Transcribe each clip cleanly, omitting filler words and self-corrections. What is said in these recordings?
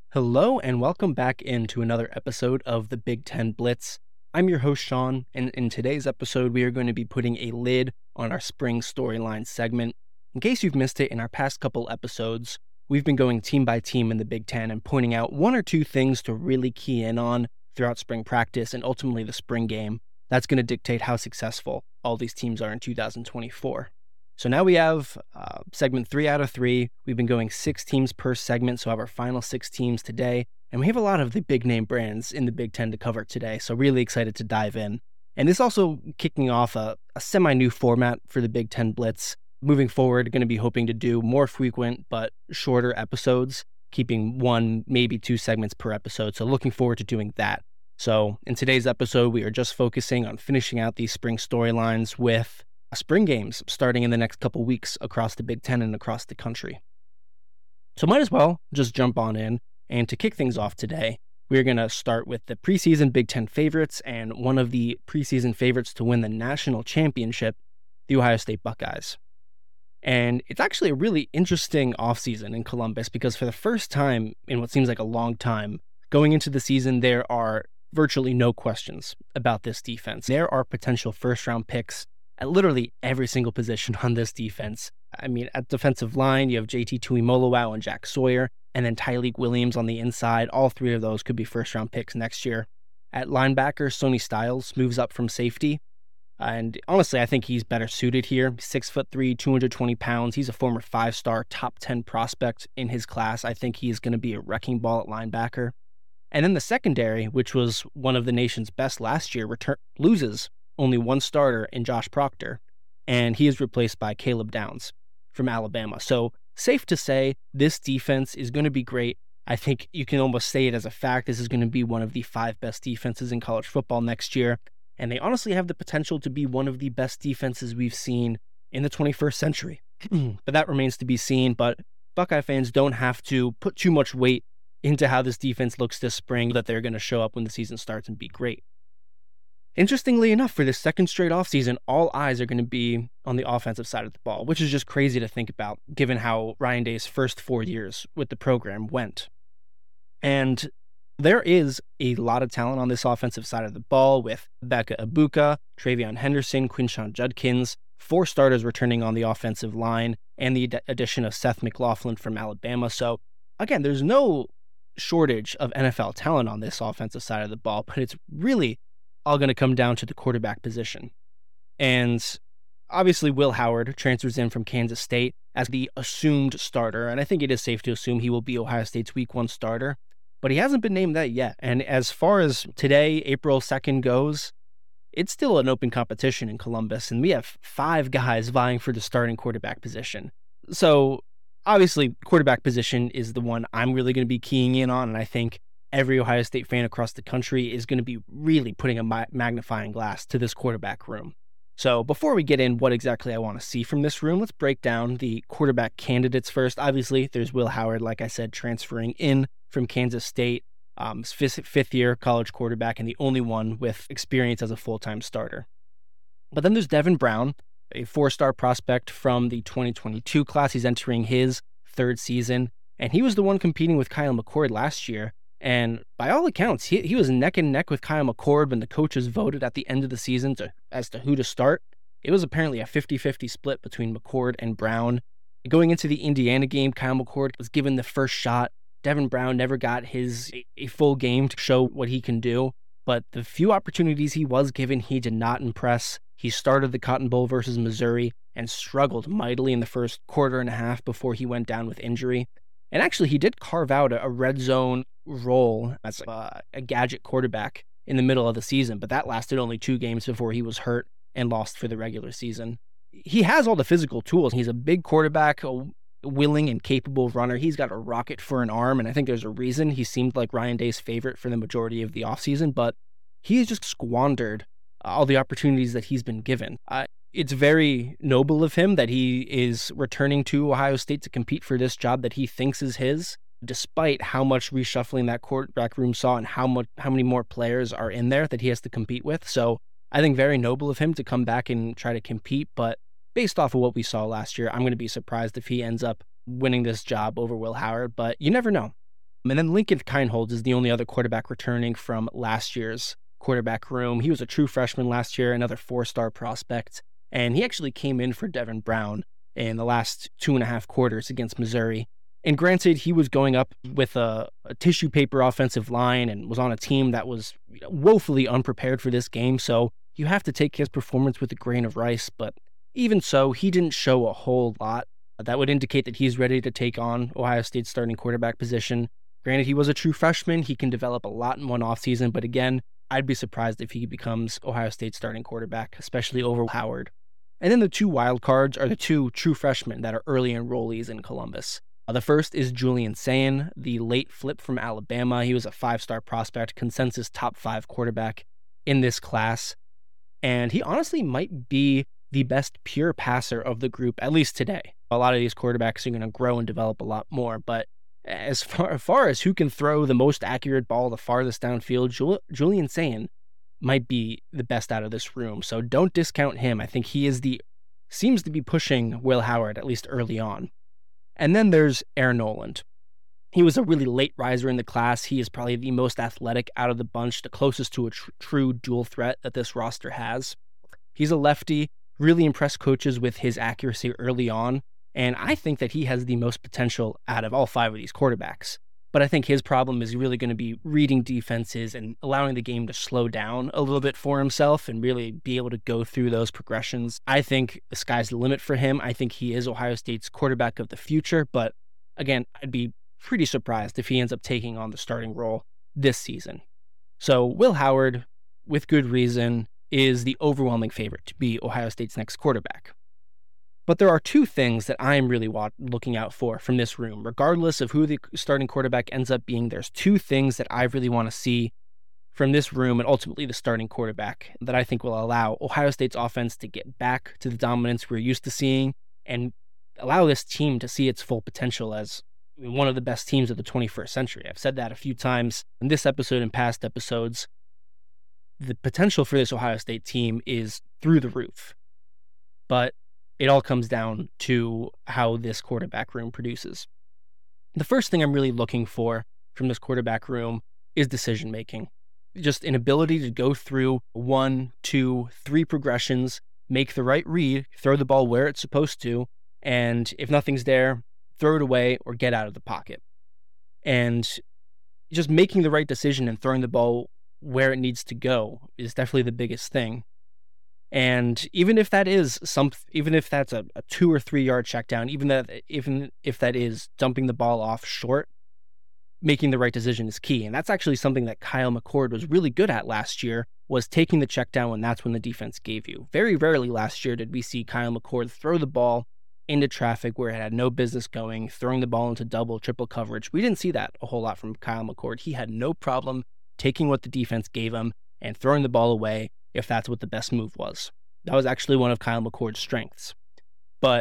Hello and welcome back into another episode of the Big Ten Blitz. I'm your host, Sean, and in today's episode, we are going to be putting a lid on our spring storyline segment. In case you've missed it, in our past couple episodes, we've been going team by team in the Big Ten and pointing out one or two things to really key in on throughout spring practice and ultimately the spring game. That's going to dictate how successful all these teams are in 2024. So now we have segment 3 out of 3. We've been going 6 teams per segment, so I have our final 6 teams today. And we have a lot of the big name brands in the Big Ten to cover today, so really excited to dive in. And this also kicking off a semi-new format for the Big Ten Blitz. Moving forward, going to be hoping to do more frequent but shorter episodes, keeping 1, maybe 2 segments per episode. So looking forward to doing that. So in today's episode, we are just focusing on finishing out these spring storylines with spring games starting in the next couple weeks across the Big Ten and across the country. So might as well just jump on in. And to kick things off today, we're going to start with the preseason Big Ten favorites and one of the preseason favorites to win the national championship, the Ohio State Buckeyes. And it's actually a really interesting offseason in Columbus because for the first time in what seems like a long time, going into the season, there are virtually no questions about this defense. There are potential first-round picks at literally every single position on this defense. I mean, at defensive line, you have JT Tuimoloau and Jack Sawyer, and then Tyleik Williams on the inside. All 3 of those could be first-round picks next year. At linebacker, Sonny Styles moves up from safety. And honestly, I think he's better suited here. 6'3", 220 pounds. He's a former 5-star top 10 prospect in his class. I think he's going to be a wrecking ball at linebacker. And then the secondary, which was one of the nation's best last year, loses only 1 starter in Josh Proctor, and he is replaced by Caleb Downs from Alabama. So safe to say, this defense is going to be great. I think you can almost say it as a fact. This is going to be one of the 5 best defenses in college football next year, and they honestly have the potential to be one of the best defenses we've seen in the 21st century. But that remains to be seen, but Buckeye fans don't have to put too much weight into how this defense looks this spring, that they're going to show up when the season starts and be great. Interestingly enough, for this second straight offseason, all eyes are going to be on the offensive side of the ball, which is just crazy to think about, given how Ryan Day's first 4 years with the program went. And there is a lot of talent on this offensive side of the ball with Becca Ibuka, Travion Henderson, Quinshon Judkins, 4 starters returning on the offensive line, and the addition of Seth McLaughlin from Alabama. So, again, there's no shortage of NFL talent on this offensive side of the ball, but it's really all going to come down to the quarterback position. And obviously Will Howard transfers in from Kansas State as the assumed starter, and I think it is safe to assume he will be Ohio State's Week 1 starter, but he hasn't been named that yet. And as far as today, April 2nd goes, it's still an open competition in Columbus, and we have 5 guys vying for the starting quarterback position. So obviously quarterback position is the one I'm really going to be keying in on, and I think every Ohio State fan across the country is going to be really putting a magnifying glass to this quarterback room. So before we get in what exactly I want to see from this room, let's break down the quarterback candidates first. Obviously, there's Will Howard, like I said, transferring in from Kansas State, 5th-year college quarterback and the only one with experience as a full-time starter. But then there's Devin Brown, a 4-star prospect from the 2022 class. He's entering his 3rd season, and he was the one competing with Kyle McCord last year. And by all accounts, he was neck and neck with Kyle McCord when the coaches voted at the end of the season as to who to start. It was apparently a 50-50 split between McCord and Brown. Going into the Indiana game, Kyle McCord was given the first shot. Devin Brown never got a full game to show what he can do. But the few opportunities he was given, he did not impress. He started the Cotton Bowl versus Missouri and struggled mightily in the first quarter and a half before he went down with injury. And actually, he did carve out a red zone role as a gadget quarterback in the middle of the season, but that lasted only 2 games before he was hurt and lost for the regular season. He has all the physical tools. He's a big quarterback, a willing and capable runner. He's got a rocket for an arm, and I think there's a reason he seemed like Ryan Day's favorite for the majority of the offseason, but he has just squandered all the opportunities that he's been given. It's very noble of him that he is returning to Ohio State to compete for this job that he thinks is his, despite how much reshuffling that quarterback room saw and how many more players are in there that he has to compete with. So I think very noble of him to come back and try to compete, but based off of what we saw last year, I'm going to be surprised if he ends up winning this job over Will Howard, but you never know. And then Lincoln Kienholz is the only other quarterback returning from last year's quarterback room. He was a true freshman last year, another 4-star prospect. And he actually came in for Devin Brown in the last 2.5 quarters against Missouri. And granted, he was going up with a tissue paper offensive line and was on a team that was woefully unprepared for this game. So you have to take his performance with a grain of rice. But even so, he didn't show a whole lot. That would indicate that he's ready to take on Ohio State's starting quarterback position. Granted, he was a true freshman. He can develop a lot in one offseason. But again, I'd be surprised if he becomes Ohio State's starting quarterback, especially over Howard. And then the two wild cards are the two true freshmen that are early enrollees in Columbus. The first is Julian Sayin, the late flip from Alabama. He was a 5-star prospect, consensus top 5 quarterback in this class. And he honestly might be the best pure passer of the group, at least today. A lot of these quarterbacks are going to grow and develop a lot more, but as far as who can throw the most accurate ball the farthest downfield, Julian Sayin might be the best out of this room. So don't discount him. I think he seems to be pushing Will Howard, at least early on. And then there's Aaron Noland. He was a really late riser in the class. He is probably the most athletic out of the bunch, the closest to a true dual threat that this roster has. He's a lefty, really impressed coaches with his accuracy early on, and I think that he has the most potential out of all 5 of these quarterbacks. But I think his problem is really going to be reading defenses and allowing the game to slow down a little bit for himself and really be able to go through those progressions. I think the sky's the limit for him. I think he is Ohio State's quarterback of the future, but again, I'd be pretty surprised if he ends up taking on the starting role this season. So Will Howard, with good reason, is the overwhelming favorite to be Ohio State's next quarterback. But there are 2 things that I'm really looking out for from this room. Regardless of who the starting quarterback ends up being, there's 2 things that I really want to see from this room and ultimately the starting quarterback that I think will allow Ohio State's offense to get back to the dominance we're used to seeing and allow this team to see its full potential as one of the best teams of the 21st century. I've said that a few times in this episode and past episodes. The potential for this Ohio State team is through the roof. But it all comes down to how this quarterback room produces. The first thing I'm really looking for from this quarterback room is decision-making. Just an ability to go through 1, 2, 3 progressions, make the right read, throw the ball where it's supposed to, and if nothing's there, throw it away or get out of the pocket. And just making the right decision and throwing the ball where it needs to go is definitely the biggest thing. And even if that is even if that's a 2 or 3 yard check down, even if that is dumping the ball off short, making the right decision is key. And that's actually something that Kyle McCord was really good at last year, was taking the check down when that's when the defense gave you. Very rarely last year did we see Kyle McCord throw the ball into traffic where it had no business going, throwing the ball into double, triple coverage. We didn't see that a whole lot from Kyle McCord. He had no problem taking what the defense gave him and throwing the ball away if that's what the best move was. That was actually one of Kyle McCord's strengths. But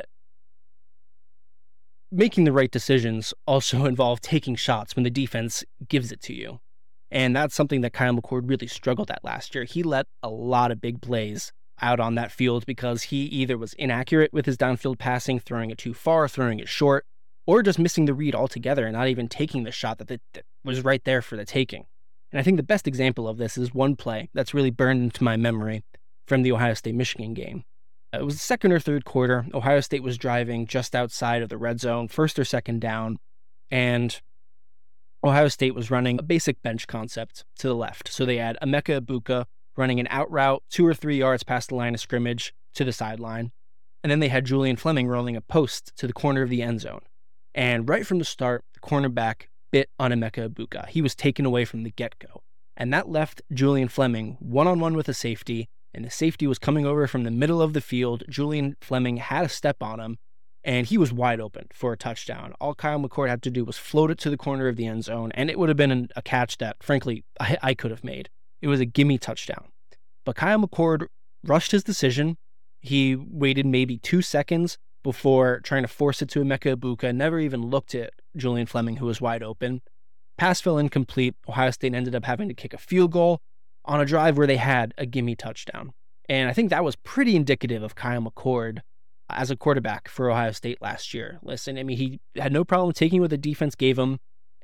making the right decisions also involve taking shots when the defense gives it to you. And that's something that Kyle McCord really struggled at last year. He let a lot of big plays out on that field because he either was inaccurate with his downfield passing, throwing it too far, throwing it short, or just missing the read altogether and not even taking the shot that was right there for the taking. And I think the best example of this is one play that's really burned into my memory from the Ohio State-Michigan game. It was the second or third quarter. Ohio State was driving just outside of the red zone, first or second down, and Ohio State was running a basic bench concept to the left. So they had Emeka Egbuka running an out route 2 or 3 yards past the line of scrimmage to the sideline. And then they had Julian Fleming rolling a post to the corner of the end zone. And right from the start, the cornerback bit on Emeka Egbuka. He was taken away from the get-go. And that left Julian Fleming one-on-one with a safety, and the safety was coming over from the middle of the field. Julian Fleming had a step on him, and he was wide open for a touchdown. All Kyle McCord had to do was float it to the corner of the end zone, and it would have been a catch that, frankly, I could have made. It was a gimme touchdown. But Kyle McCord rushed his decision. He waited maybe 2 seconds before trying to force it to Emeka Egbuka, never even looked at Julian Fleming, who was wide open. Pass fell incomplete. Ohio State ended up having to kick a field goal on a drive where they had a gimme touchdown. And I think that was pretty indicative of Kyle McCord as a quarterback for Ohio State last year. Listen, I mean, he had no problem taking what the defense gave him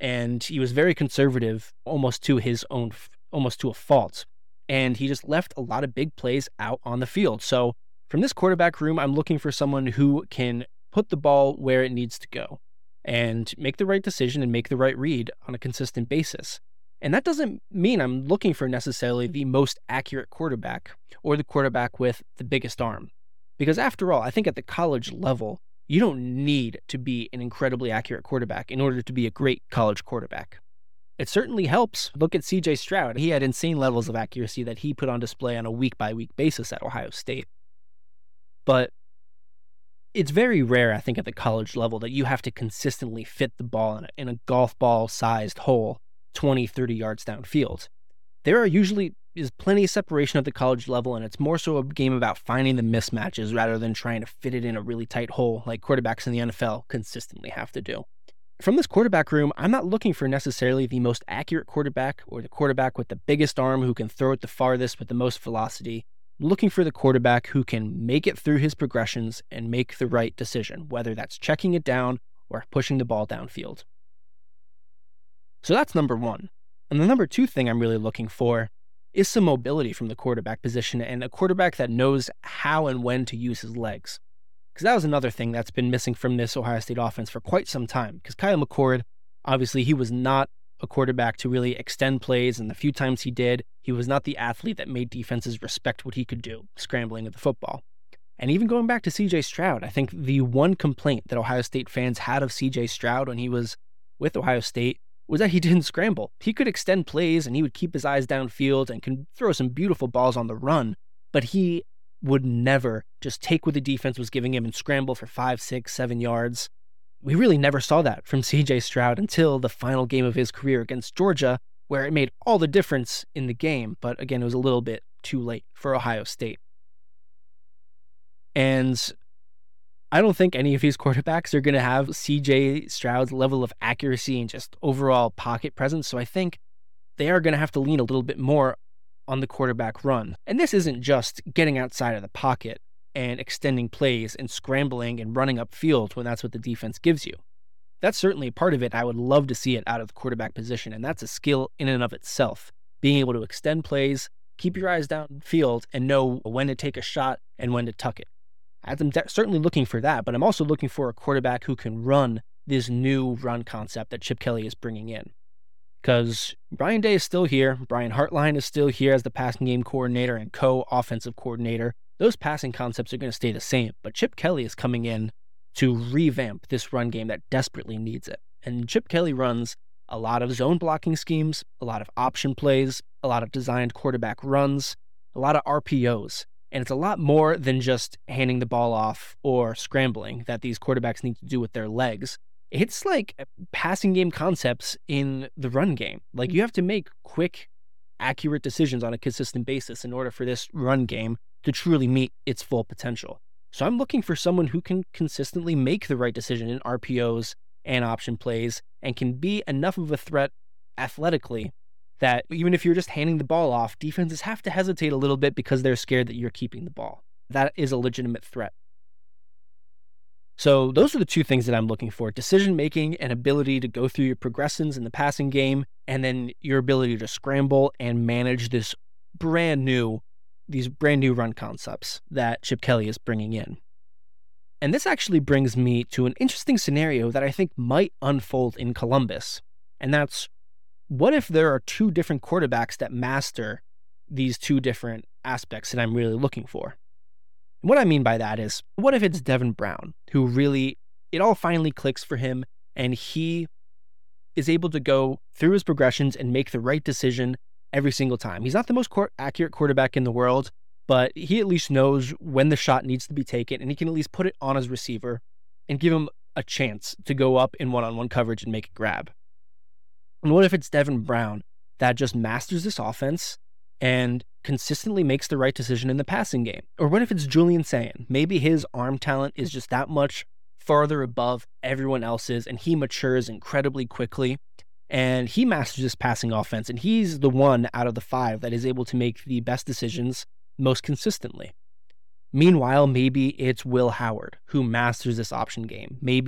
and he was very conservative, almost to a fault. And he just left a lot of big plays out on the field. So from this quarterback room, I'm looking for someone who can put the ball where it needs to go and make the right decision and make the right read on a consistent basis. And that doesn't mean I'm looking for necessarily the most accurate quarterback or the quarterback with the biggest arm. Because after all, I think at the college level, you don't need to be an incredibly accurate quarterback in order to be a great college quarterback. It certainly helps. Look at CJ Stroud. He had insane levels of accuracy that he put on display on a week-by-week basis at Ohio State. But it's very rare, I think, at the college level that you have to consistently fit the ball in a golf ball-sized hole 20, 30 yards downfield. There is plenty of separation at the college level, and it's more so a game about finding the mismatches rather than trying to fit it in a really tight hole like quarterbacks in the NFL consistently have to do. From this quarterback room, I'm not looking for necessarily the most accurate quarterback or the quarterback with the biggest arm who can throw it the farthest with the most velocity. I'm looking for the quarterback who can make it through his progressions and make the right decision, whether that's checking it down or pushing the ball downfield. So that's number one. And the number two thing I'm really looking for is some mobility from the quarterback position and a quarterback that knows how and when to use his legs. Because that was another thing that's been missing from this Ohio State offense for quite some time. Because Kyle McCord, obviously, he was not a quarterback to really extend plays, and the few times he did, he was not the athlete that made defenses respect what he could do, scrambling with the football. And even going back to CJ Stroud, I think the one complaint that Ohio State fans had of CJ Stroud when he was with Ohio State was that he didn't scramble. He could extend plays, and he would keep his eyes downfield and can throw some beautiful balls on the run, but he would never just take what the defense was giving him and scramble for 5, 6, 7 yards. We really never saw that from CJ Stroud until the final game of his career against Georgia, where it made all the difference in the game. But again, it was a little bit too late for Ohio State. And I don't think any of these quarterbacks are going to have CJ Stroud's level of accuracy and just overall pocket presence. So I think they are going to have to lean a little bit more on the quarterback run. And this isn't just getting outside of the pocket and extending plays and scrambling and running upfield when that's what the defense gives you. That's certainly part of it. I would love to see it out of the quarterback position, and that's a skill in and of itself. Being able to extend plays, keep your eyes downfield, and know when to take a shot and when to tuck it. I'm certainly looking for that, but I'm also looking for a quarterback who can run this new run concept that Chip Kelly is bringing in. Because Ryan Day is still here, Brian Hartline is still here as the passing game coordinator and co-offensive coordinator. Those passing concepts are going to stay the same, but Chip Kelly is coming in to revamp this run game that desperately needs it. And Chip Kelly runs a lot of zone blocking schemes, a lot of option plays, a lot of designed quarterback runs, a lot of RPOs. And it's a lot more than just handing the ball off or scrambling that these quarterbacks need to do with their legs. It's like passing game concepts in the run game. Like, you have to make quick, accurate decisions on a consistent basis in order for this run game to truly meet its full potential. So I'm looking for someone who can consistently make the right decision in RPOs and option plays and can be enough of a threat athletically that even if you're just handing the ball off, defenses have to hesitate a little bit because they're scared that you're keeping the ball. That is a legitimate threat. So those are the two things that I'm looking for: decision-making and ability to go through your progressions in the passing game, and then your ability to scramble and manage these brand new run concepts that Chip Kelly is bringing in. And this actually brings me to an interesting scenario that I think might unfold in Columbus. And that's, what if there are two different quarterbacks that master these two different aspects that I'm really looking for? And what I mean by that is, what if it's Devin Brown, who really, it all finally clicks for him, and he is able to go through his progressions and make the right decision every single time. He's not the most accurate quarterback in the world, but he at least knows when the shot needs to be taken, and he can at least put it on his receiver and give him a chance to go up in one-on-one coverage and make a grab. And what if it's Devin Brown that just masters this offense and consistently makes the right decision in the passing game? Or what if it's Julian Sayin? Maybe his arm talent is just that much farther above everyone else's, and he matures incredibly quickly, and he masters this passing offense, and he's the one out of the five that is able to make the best decisions most consistently. Meanwhile, maybe it's Will Howard who masters this option game. Maybe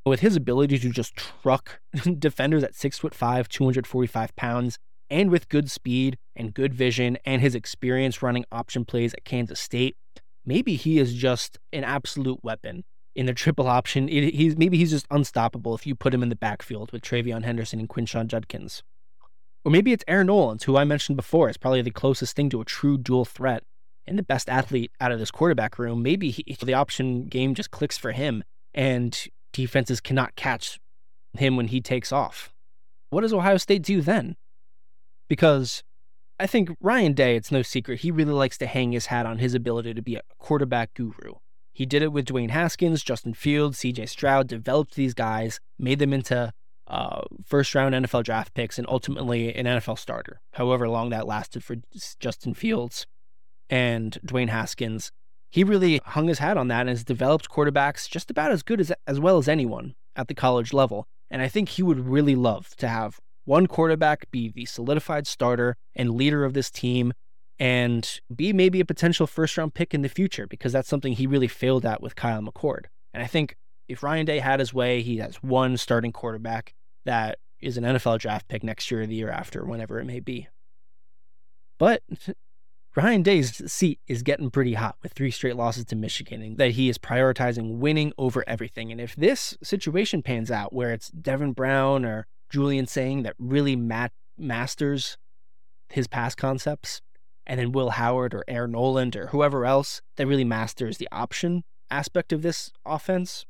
With his ability to just truck defenders at 6'5", 245 pounds, and with good speed and good vision and his experience running option plays at Kansas State, maybe he is just an absolute weapon in the triple option. Maybe he's just unstoppable if you put him in the backfield with TreVeyon Henderson and Quinshon Judkins. Or maybe it's Aaron Nolans, who I mentioned before is probably the closest thing to a true dual threat and the best athlete out of this quarterback room. Maybe the option game just clicks for him and defenses cannot catch him when he takes off. What does Ohio State do then? Because I think Ryan Day, it's no secret, he really likes to hang his hat on his ability to be a quarterback guru. He did it with Dwayne Haskins, Justin Fields, CJ Stroud, developed these guys, made them into first-round NFL draft picks, and ultimately an NFL starter, however long that lasted for Justin Fields and Dwayne Haskins. He really hung his hat on that and has developed quarterbacks just about as good as well as anyone at the college level. And I think he would really love to have one quarterback be the solidified starter and leader of this team and be maybe a potential first-round pick in the future, because that's something he really failed at with Kyle McCord. And I think if Ryan Day had his way, he has one starting quarterback that is an NFL draft pick next year or the year after, whenever it may be. But Ryan Day's seat is getting pretty hot with 3 straight losses to Michigan, and that he is prioritizing winning over everything. And if this situation pans out where it's Devin Brown or Julian Sayin that really masters his pass concepts, and then Will Howard or Aaron Noland or whoever else that really masters the option aspect of this offense,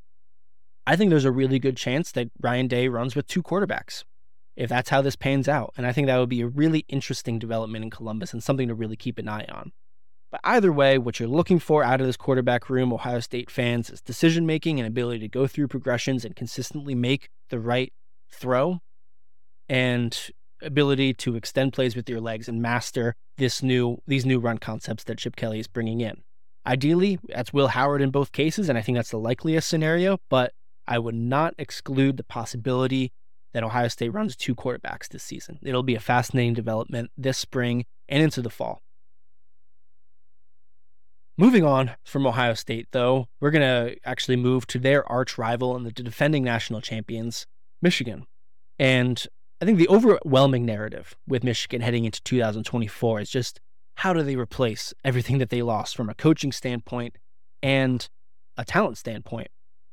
I think there's a really good chance that Ryan Day runs with 2 quarterbacks, if that's how this pans out. And I think that would be a really interesting development in Columbus and something to really keep an eye on. But either way, what you're looking for out of this quarterback room, Ohio State fans, is decision-making and ability to go through progressions and consistently make the right throw, and ability to extend plays with your legs and master these new run concepts that Chip Kelly is bringing in. Ideally, that's Will Howard in both cases, and I think that's the likeliest scenario, but I would not exclude the possibility that Ohio State runs 2 quarterbacks this season. It'll be a fascinating development this spring and into the fall. Moving on from Ohio State, though, we're going to actually move to their arch rival and the defending national champions, Michigan. And I think the overwhelming narrative with Michigan heading into 2024 is just how do they replace everything that they lost from a coaching standpoint and a talent standpoint?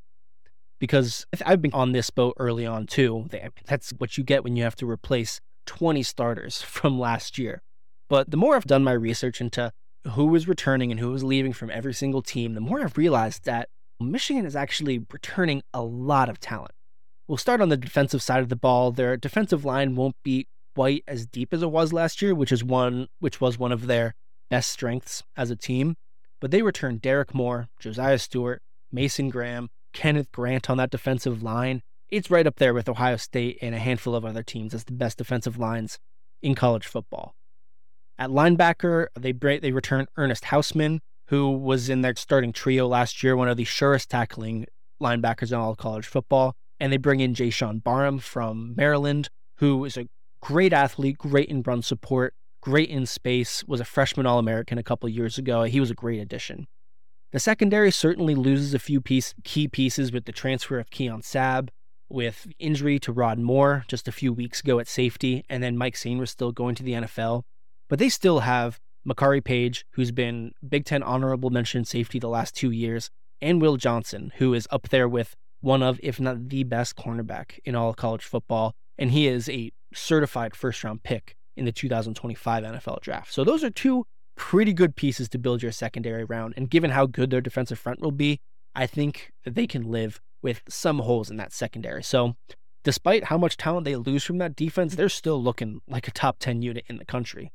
Because I've been on this boat early on too. That's what you get when you have to replace 20 starters from last year. But the more I've done my research into who was returning and who was leaving from every single team, the more I've realized that Michigan is actually returning a lot of talent. We'll start on the defensive side of the ball. Their defensive line won't be quite as deep as it was last year, which was one of their best strengths as a team. But they returned Derek Moore, Josiah Stewart, Mason Graham, Kenneth Grant on that defensive line. It's right up there with Ohio State and a handful of other teams as the best defensive lines in college football. At linebacker, they returned Ernest Hausman, who was in their starting trio last year, one of the surest tackling linebackers in all of college football. And they bring in Jayshon Barham from Maryland, who is a great athlete, great in run support, great in space, was a freshman All-American a couple years ago. He was a great addition. The secondary certainly loses a few key pieces with the transfer of Keon Sabb, with injury to Rod Moore just a few weeks ago at safety, and then Mike Sainristil still going to the NFL. But they still have Makari Page, who's been Big Ten honorable mention safety the last 2 years, and Will Johnson, who is up there with one of, if not the best cornerback in all of college football, and he is a certified first-round pick in the 2025 NFL draft. So those are 2 pretty good pieces to build your secondary around, and given how good their defensive front will be, I think that they can live with some holes in that secondary. So despite how much talent they lose from that defense, they're still looking like a top 10 unit in the country.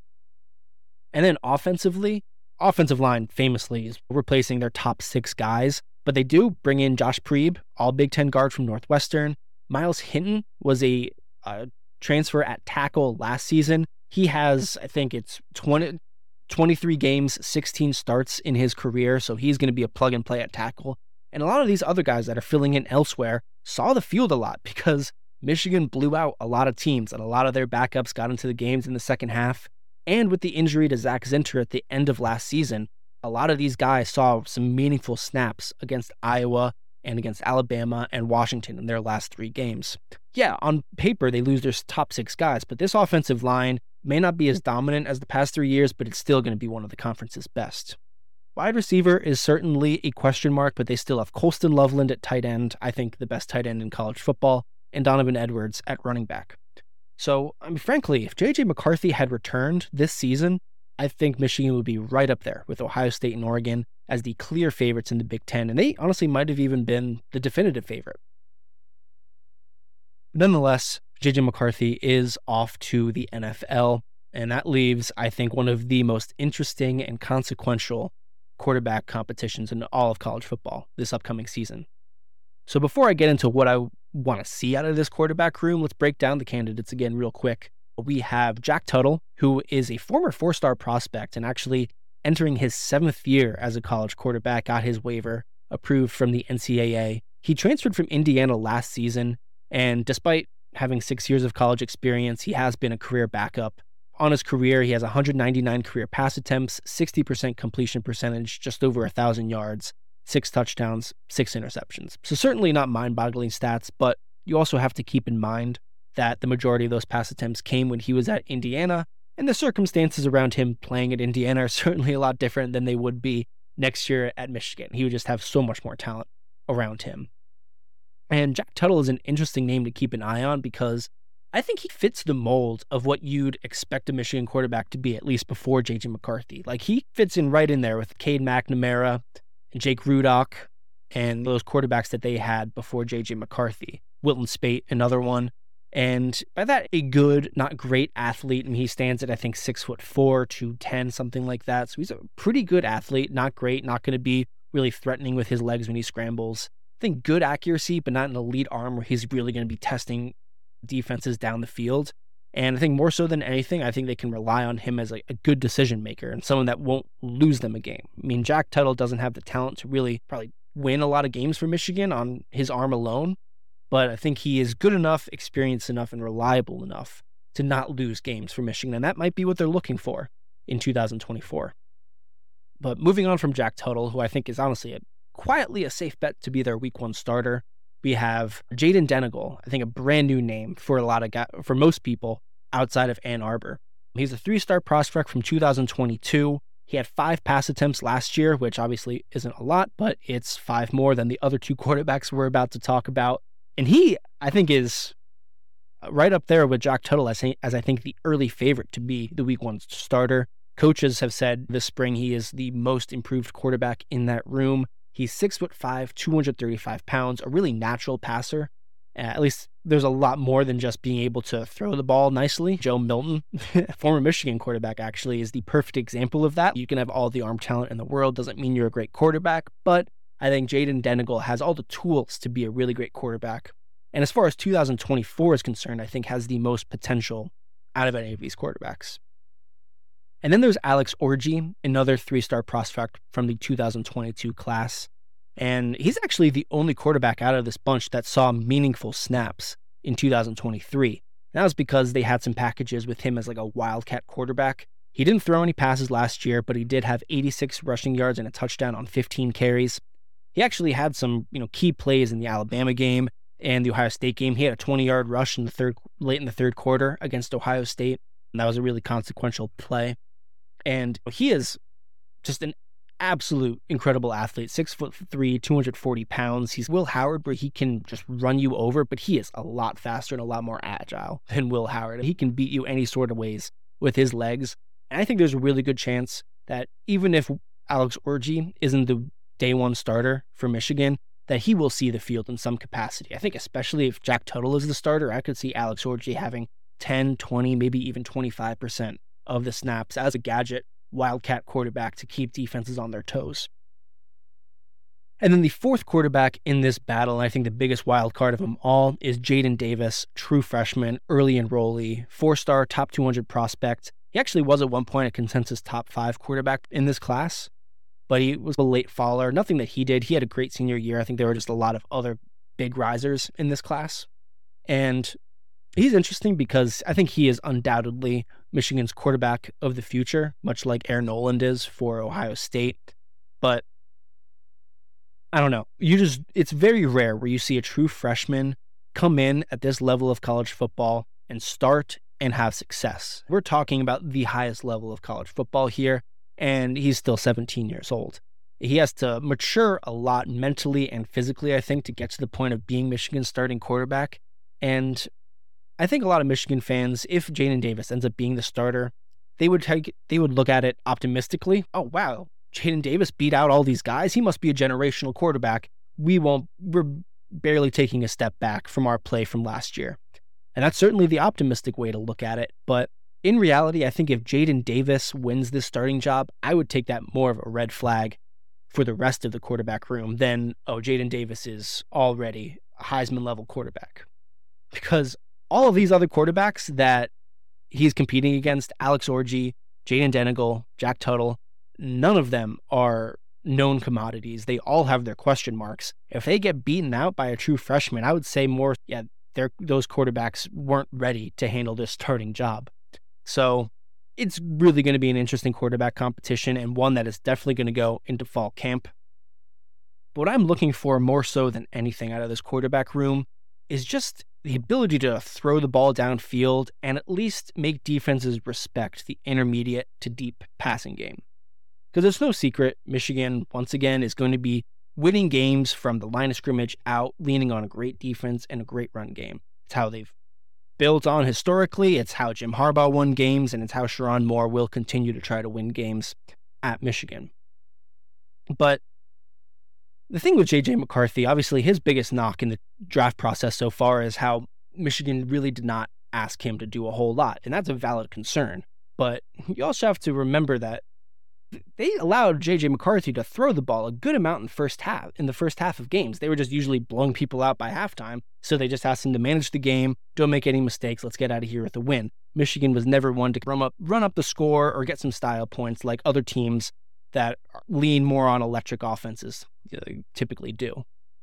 And then offensively, offensive line famously is replacing their top 6 guys, but they do bring in Josh Preeb, all Big Ten guard from Northwestern. Miles Hinton was a transfer at tackle last season. He has, I think it's 23 games, 16 starts in his career, so he's going to be a plug and play at tackle. And a lot of these other guys that are filling in elsewhere saw the field a lot because Michigan blew out a lot of teams and a lot of their backups got into the games in the second half. And with the injury to Zach Zinter at the end of last season, a lot of these guys saw some meaningful snaps against Iowa and against Alabama and Washington in their last 3 games. Yeah, on paper, they lose their top 6 guys, but this offensive line may not be as dominant as the past 3 years, but it's still going to be one of the conference's best. Wide receiver is certainly a question mark, but they still have Colston Loveland at tight end, I think the best tight end in college football, and Donovan Edwards at running back. So, frankly, if J.J. McCarthy had returned this season, I think Michigan would be right up there with Ohio State and Oregon as the clear favorites in the Big Ten, and they honestly might have even been the definitive favorite. Nonetheless, J.J. McCarthy is off to the NFL, and that leaves, I think, one of the most interesting and consequential quarterback competitions in all of college football this upcoming season. So before I get into what I want to see out of this quarterback room, let's break down the candidates again real quick. We have Jack Tuttle, who is a former 4-star prospect and actually entering his 7th year as a college quarterback, got his waiver approved from the NCAA. He transferred from Indiana last season, and despite having 6 years of college experience, he has been a career backup. On his career, he has 199 career pass attempts, 60% completion percentage, just over 1,000 yards, 6 touchdowns, 6 interceptions. So certainly not mind-boggling stats, but you also have to keep in mind that the majority of those pass attempts came when he was at Indiana, and the circumstances around him playing at Indiana are certainly a lot different than they would be next year at Michigan. He would just have so much more talent around him. And Jack Tuttle is an interesting name to keep an eye on because I think he fits the mold of what you'd expect a Michigan quarterback to be, at least before J.J. McCarthy. Like, he fits in right in there with Cade McNamara and Jake Rudock and those quarterbacks that they had before J.J. McCarthy. Wilton Speight, another one. And by that, a good, not great athlete. And he stands at, I think, 6'4", 210, something like that. So he's a pretty good athlete, not great, not going to be really threatening with his legs when he scrambles. I think good accuracy, but not an elite arm where he's really going to be testing defenses down the field. And I think more so than anything, I think they can rely on him as a good decision maker and someone that won't lose them a game. I mean, Jack Tuttle doesn't have the talent to really probably win a lot of games for Michigan on his arm alone, but I think he is good enough, experienced enough, and reliable enough to not lose games for Michigan, and that might be what they're looking for in 2024. But moving on from Jack Tuttle, who I think is honestly quietly a safe bet to be their Week 1 starter, we have Jaden Denegal, I think a brand new name for for most people outside of Ann Arbor. He's a 3-star prospect from 2022. He had 5 pass attempts last year, which obviously isn't a lot, but it's 5 more than the other 2 quarterbacks we're about to talk about. And he, I think, is right up there with Jack Tuttle as I think the early favorite to be the Week 1 starter. Coaches have said this spring he is the most improved quarterback in that room. He's 6'5", 235 pounds, a really natural passer. At least there's a lot more than just being able to throw the ball nicely. Joe Milton, former Michigan quarterback, actually is the perfect example of that. You can have all the arm talent in the world, doesn't mean you're a great quarterback, but I think Jaden Denegal has all the tools to be a really great quarterback. And as far as 2024 is concerned, I think has the most potential out of any of these quarterbacks. And then there's Alex Orji, another 3-star prospect from the 2022 class. And he's actually the only quarterback out of this bunch that saw meaningful snaps in 2023. That was because they had some packages with him as like a wildcat quarterback. He didn't throw any passes last year, but he did have 86 rushing yards and a touchdown on 15 carries. He actually had some, key plays in the Alabama game and the Ohio State game. He had a 20-yard rush late in the third quarter against Ohio State, and that was a really consequential play. And he is just an absolute incredible athlete, 6'3", 240 pounds. He's Will Howard, where he can just run you over, but he is a lot faster and a lot more agile than Will Howard. He can beat you any sort of ways with his legs. And I think there's a really good chance that even if Alex Orji isn't the day 1 starter for Michigan, that he will see the field in some capacity. I think especially if Jack Tuttle is the starter, I could see Alex Orji having 10, 20, maybe even 25% of the snaps as a gadget wildcat quarterback to keep defenses on their toes. And then the 4th quarterback in this battle, and I think the biggest wild card of them all, is Jaden Davis, true freshman, early enrollee, 4-star, top 200 prospect. He actually was at one point a consensus top 5 quarterback in this class, but he was a late faller. Nothing that he did. He had a great senior year. I think there were just a lot of other big risers in this class. And he's interesting because I think he is undoubtedly Michigan's quarterback of the future, much like Aaron Noland is for Ohio State. But I don't know. It's very rare where you see a true freshman come in at this level of college football and start and have success. We're talking about the highest level of college football here, and he's still 17 years old. He has to mature a lot mentally and physically, I think, to get to the point of being Michigan's starting quarterback. And I think a lot of Michigan fans, if Jadyn Davis ends up being the starter, they would look at it optimistically. Oh, wow, Jadyn Davis beat out all these guys. He must be a generational quarterback. We're barely taking a step back from our play from last year. And that's certainly the optimistic way to look at it. But in reality, I think if Jadyn Davis wins this starting job, I would take that more of a red flag for the rest of the quarterback room than, oh, Jadyn Davis is already a Heisman level quarterback. Because all of these other quarterbacks that he's competing against, Alex Orji, Jayden Denigal, Jack Tuttle, none of them are known commodities. They all have their question marks. If they get beaten out by a true freshman, I would say more, those quarterbacks weren't ready to handle this starting job. So it's really going to be an interesting quarterback competition and one that is definitely going to go into fall camp. But what I'm looking for more so than anything out of this quarterback room is just the ability to throw the ball downfield and at least make defenses respect the intermediate to deep passing game. Because it's no secret, Michigan, once again, is going to be winning games from the line of scrimmage out, leaning on a great defense and a great run game. It's how they've built on historically. It's how Jim Harbaugh won games, and it's how Sherrone Moore will continue to try to win games at Michigan. But the thing with J.J. McCarthy, obviously his biggest knock in the draft process so far is how Michigan really did not ask him to do a whole lot, and that's a valid concern. But you also have to remember that they allowed J.J. McCarthy to throw the ball a good amount in the first half of games. They were just usually blowing people out by halftime, so they just asked him to manage the game, don't make any mistakes, let's get out of here with a win. Michigan was never one to run up the score or get some style points like other teams that lean more on electric offenses typically do.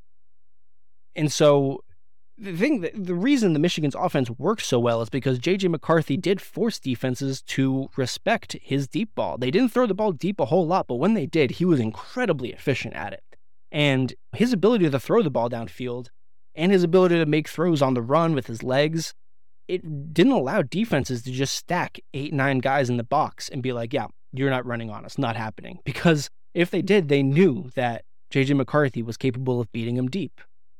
And so the reason the Michigan's offense works so well is because J.J. McCarthy did force defenses to respect his deep ball. They didn't throw the ball deep a whole lot, but when they did, he was incredibly efficient at it. And his ability to throw the ball downfield and his ability to make throws on the run with his legs, it didn't allow defenses to just stack 8-9 guys in the box and be like, yeah, you're not running on us, not happening. Because if they did, they knew that J.J. McCarthy was capable of beating them deep.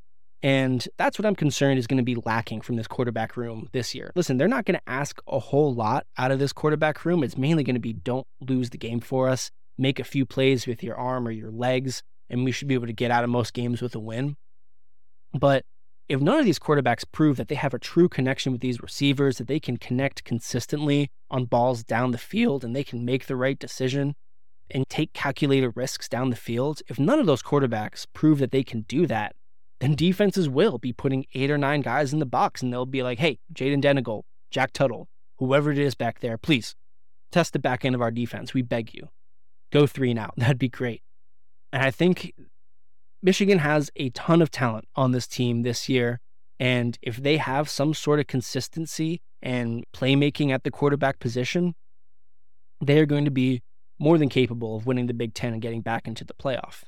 And that's what I'm concerned is going to be lacking from this quarterback room this year. Listen, they're not going to ask a whole lot out of this quarterback room. It's mainly going to be don't lose the game for us, make a few plays with your arm or your legs, and we should be able to get out of most games with a win. But if none of these quarterbacks prove that they have a true connection with these receivers, that they can connect consistently on balls down the field and they can make the right decision and take calculated risks down the field, if none of those quarterbacks prove that they can do that, then defenses will be putting 8 or 9 guys in the box, and they'll be like, hey, Jayden Denigal, Jack Tuttle, whoever it is back there, please test the back end of our defense. We beg you. Go 3 and out. That'd be great. And I think Michigan has a ton of talent on this team this year, and if they have some sort of consistency and playmaking at the quarterback position, they are going to be more than capable of winning the Big Ten and getting back into the playoff.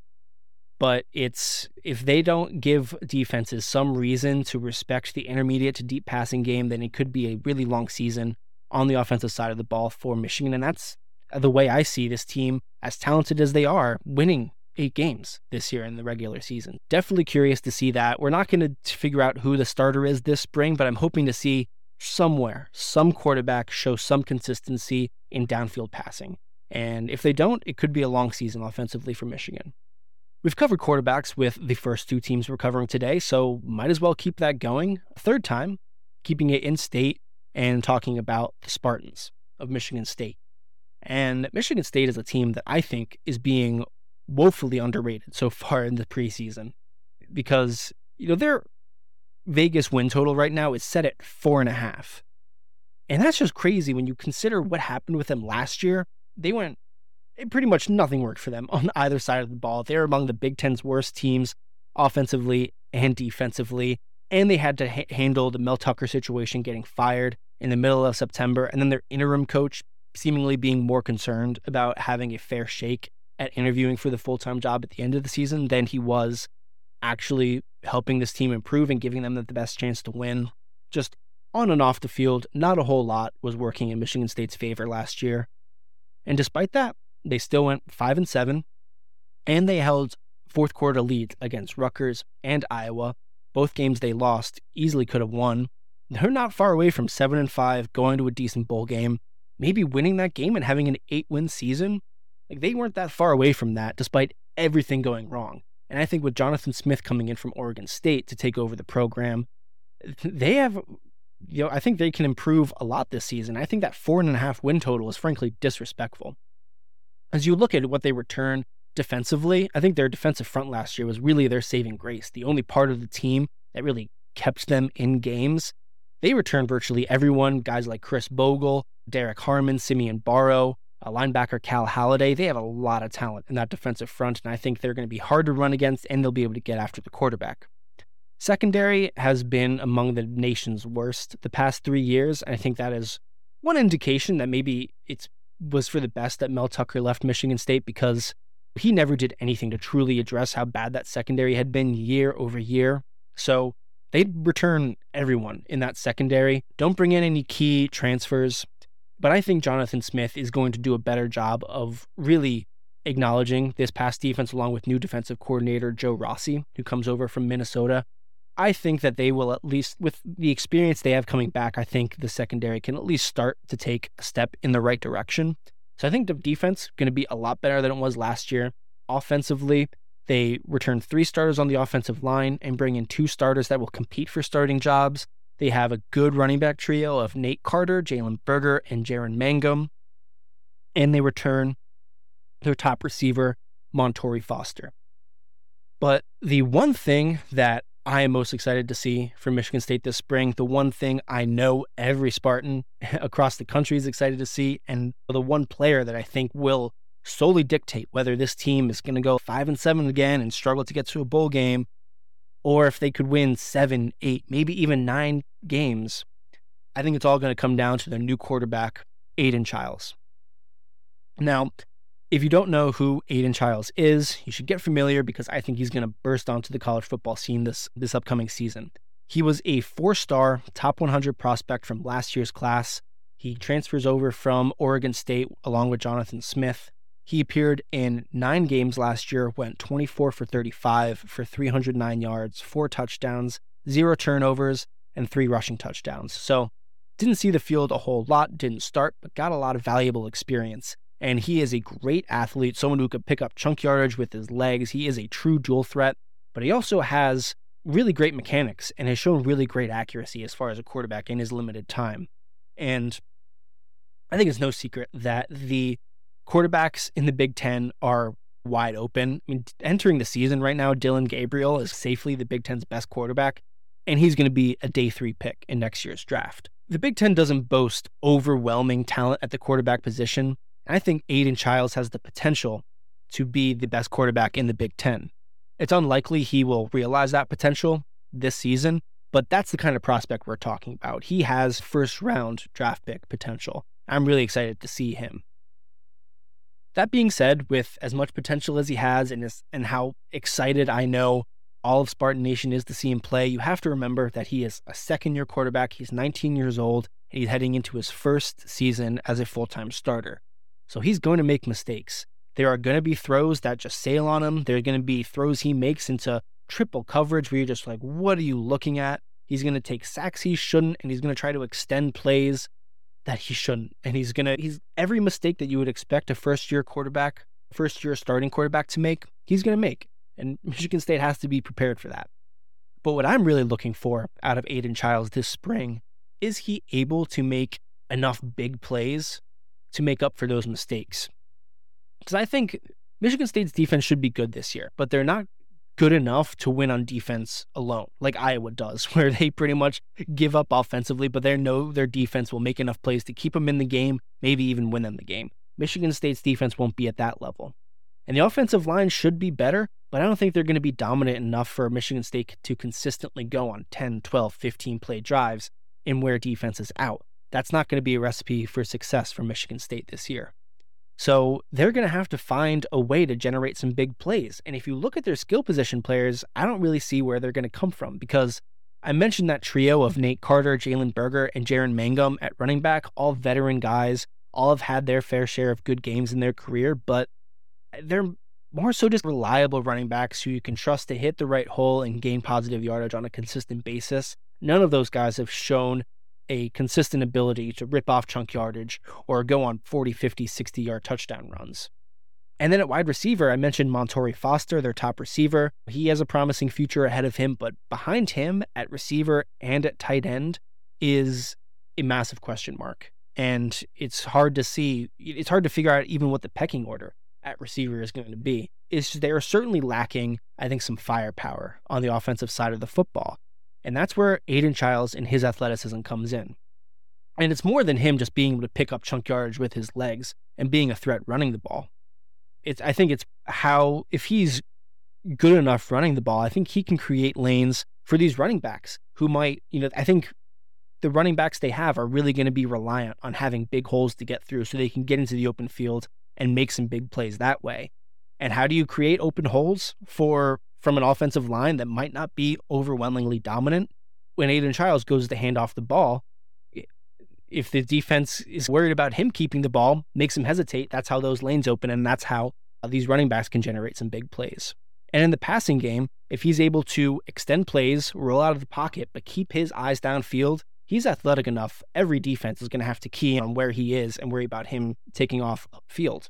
But if they don't give defenses some reason to respect the intermediate to deep passing game, then it could be a really long season on the offensive side of the ball for Michigan. And that's the way I see this team, as talented as they are, winning 8 games this year in the regular season. Definitely curious to see that. We're not going to figure out who the starter is this spring, but I'm hoping to see somewhere, some quarterback show some consistency in downfield passing. And if they don't, it could be a long season offensively for Michigan. We've covered quarterbacks with the first 2 teams we're covering today, so might as well keep that going a third time, keeping it in state and talking about the Spartans of Michigan State. And Michigan State is a team that I think is being woefully underrated so far in the preseason because, their Vegas win total right now is set at 4.5. And that's just crazy when you consider what happened with them last year. Pretty much nothing worked for them on either side of the ball. They're among the Big Ten's worst teams offensively and defensively, and they had to handle the Mel Tucker situation getting fired in the middle of September, and then their interim coach seemingly being more concerned about having a fair shake at interviewing for the full-time job at the end of the season than he was actually helping this team improve and giving them the best chance to win. Just on and off the field, not a whole lot was working in Michigan State's favor last year. And despite that, they still went 5-7, and they held fourth quarter lead against Rutgers and Iowa. Both games they lost, easily could have won. They're not far away from 7-5, going to a decent bowl game, maybe winning that game and having an 8-win season. Like, they weren't that far away from that, despite everything going wrong. And I think with Jonathan Smith coming in from Oregon State to take over the program, they have, I think they can improve a lot this season. I think that 4.5 win total is frankly disrespectful. As you look at what they return defensively, I think their defensive front last year was really their saving grace. The only part of the team that really kept them in games. They returned virtually everyone, guys like Chris Bogle, Derek Harmon, Simeon Barrow, linebacker Cal Halliday. They have a lot of talent in that defensive front, and I think they're going to be hard to run against, and they'll be able to get after the quarterback. Secondary has been among the nation's worst the past 3 years, and I think that is one indication that maybe it was for the best that Mel Tucker left Michigan State, because he never did anything to truly address how bad that secondary had been year over year. So they'd return everyone in that secondary. Don't bring in any key transfers. But I think Jonathan Smith is going to do a better job of really acknowledging this past defense, along with new defensive coordinator Joe Rossi, who comes over from Minnesota. I think that they will, at least with the experience they have coming back, I think the secondary can at least start to take a step in the right direction. So I think the defense is going to be a lot better than it was last year. Offensively, they return 3 starters on the offensive line and bring in 2 starters that will compete for starting jobs. They have a good running back trio of Nate Carter, Jalen Berger, and Jaron Mangum. And they return their top receiver, Montori Foster. But the one thing that I am most excited to see from Michigan State this spring, the one thing I know every Spartan across the country is excited to see, and the one player that I think will solely dictate whether this team is going to go 5-7 again and struggle to get to a bowl game, or if they could win 7, 8, maybe even 9 games. I think it's all going to come down to their new quarterback, Aidan Chiles. Now, if you don't know who Aidan Chiles is, you should get familiar, because I think he's going to burst onto the college football scene this upcoming season. He was a 4-star, top 100 prospect from last year's class. He transfers over from Oregon State along with Jonathan Smith. He appeared in 9 games last year, went 24 for 35 for 309 yards, 4 touchdowns, 0 turnovers, and 3 rushing touchdowns. So didn't see the field a whole lot, didn't start, but got a lot of valuable experience. And he is a great athlete, someone who could pick up chunk yardage with his legs. He is a true dual threat, but he also has really great mechanics and has shown really great accuracy as far as a quarterback in his limited time. And I think it's no secret that the quarterbacks in the Big Ten are wide open. I mean, entering the season right now, Dillon Gabriel is safely the Big Ten's best quarterback, and he's going to be a day 3 pick in next year's draft. The Big Ten doesn't boast overwhelming talent at the quarterback position. I think Aidan Chiles has the potential to be the best quarterback in the Big Ten. It's unlikely he will realize that potential this season, but that's the kind of prospect we're talking about. He has first-round draft pick potential. I'm really excited to see him. That being said, with as much potential as he has and how excited I know all of Spartan Nation is to see him play, you have to remember that he is a second-year quarterback. He's 19 years old, and he's heading into his first season as a full-time starter. So he's going to make mistakes. There are going to be throws that just sail on him. There are going to be throws he makes into triple coverage where you're just like, what are you looking at? He's going to take sacks he shouldn't, and he's going to try to extend plays that he shouldn't. And he's every mistake that you would expect a first-year starting quarterback to make, he's going to make. And Michigan State has to be prepared for that. But what I'm really looking for out of Aidan Chiles this spring is he able to make enough big plays to make up for those mistakes. Because I think Michigan State's defense should be good this year, but they're not good enough to win on defense alone, like Iowa does, where they pretty much give up offensively, but they know their defense will make enough plays to keep them in the game, maybe even win them the game. Michigan State's defense won't be at that level. And the offensive line should be better, but I don't think they're going to be dominant enough for Michigan State to consistently go on 10, 12, 15 play drives and wear defenses out. That's not going to be a recipe for success for Michigan State this year. So they're going to have to find a way to generate some big plays. And if you look at their skill position players, I don't really see where they're going to come from, because I mentioned that trio of Nate Carter, Jalen Berger, and Jaren Mangum at running back, all veteran guys, all have had their fair share of good games in their career, but they're more so just reliable running backs who you can trust to hit the right hole and gain positive yardage on a consistent basis. None of those guys have shown a consistent ability to rip off chunk yardage or go on 40, 50, 60-yard touchdown runs. And then at wide receiver, I mentioned Montori Foster, their top receiver. He has a promising future ahead of him, but behind him at receiver and at tight end is a massive question mark. And it's hard to figure out even what the pecking order at receiver is going to be. They are certainly lacking, I think, some firepower on the offensive side of the football. And that's where Aidan Chiles and his athleticism comes in. And it's more than him just being able to pick up chunk yardage with his legs and being a threat running the ball. I think it's how, if he's good enough running the ball, I think he can create lanes for these running backs who might, I think the running backs they have are really going to be reliant on having big holes to get through so they can get into the open field and make some big plays that way. And how do you create open holes from an offensive line that might not be overwhelmingly dominant? When Aidan Chiles goes to hand off the ball, if the defense is worried about him keeping the ball, makes him hesitate, that's how those lanes open, and that's how these running backs can generate some big plays. And in the passing game, if he's able to extend plays, roll out of the pocket, but keep his eyes downfield, he's athletic enough. Every defense is going to have to key on where he is and worry about him taking off upfield.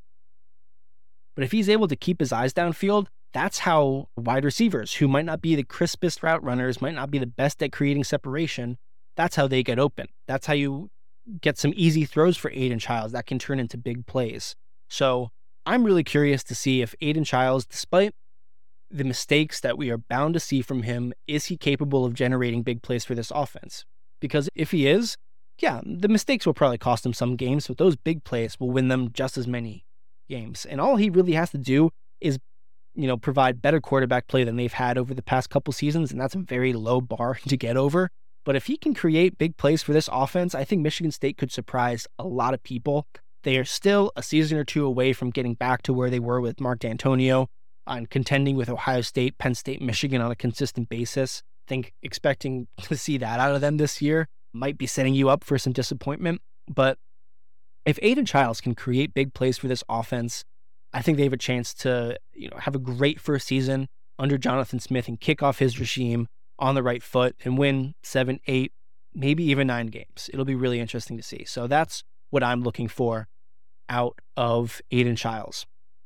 But if he's able to keep his eyes downfield, that's how wide receivers, who might not be the crispest route runners, might not be the best at creating separation, that's how they get open. That's how you get some easy throws for Aidan Chiles that can turn into big plays. So I'm really curious to see if Aidan Chiles, despite the mistakes that we are bound to see from him, is he capable of generating big plays for this offense? Because if he is, the mistakes will probably cost him some games, but those big plays will win them just as many games. And all he really has to do is, provide better quarterback play than they've had over the past couple seasons, and that's a very low bar to get over. But if he can create big plays for this offense, I think Michigan State could surprise a lot of people. They are still a season or two away from getting back to where they were with Mark D'Antonio on contending with Ohio State, Penn State, Michigan on a consistent basis. I think expecting to see that out of them this year might be setting you up for some disappointment. But if Aidan Chiles can create big plays for this offense, I think they have a chance to, have a great first season under Jonathan Smith and kick off his regime on the right foot and win 7, 8, maybe even 9 games. It'll be really interesting to see. So that's what I'm looking for out of Aidan Chiles.